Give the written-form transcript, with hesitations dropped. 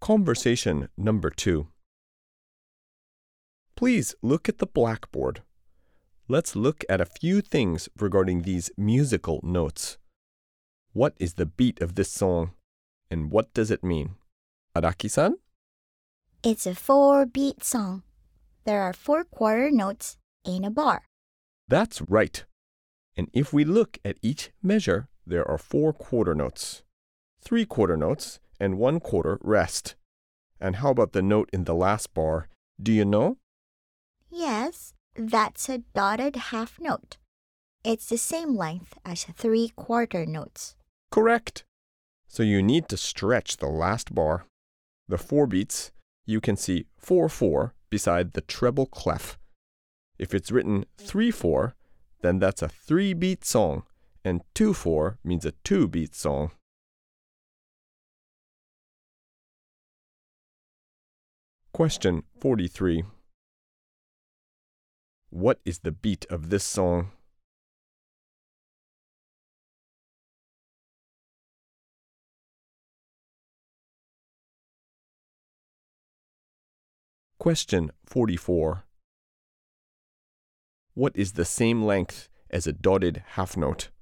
Conversation number 2. Please look at the blackboard. Let's look at a few things regarding these musical notes. What is the beat of this song, and what does it mean? Araki-san? It's a 4-beat song. There are 4 quarter notes in a bar. That's right. And if we look at each measure, there are 4 quarter notes, 3 quarter notes, and 1 quarter rest. And how about the note in the last bar? Do you know? Yes, that's a dotted half note. It's the same length as 3 quarter notes. Correct. So you need to stretch the last bar. The 4 beats, you can see 4-4 beside the treble clef. If it's written 3-4, then that's a 3-beat song, and 2-4 means a 2-beat song. Question 43. What is the beat of this song? Question 44. What is the same length as a dotted half note?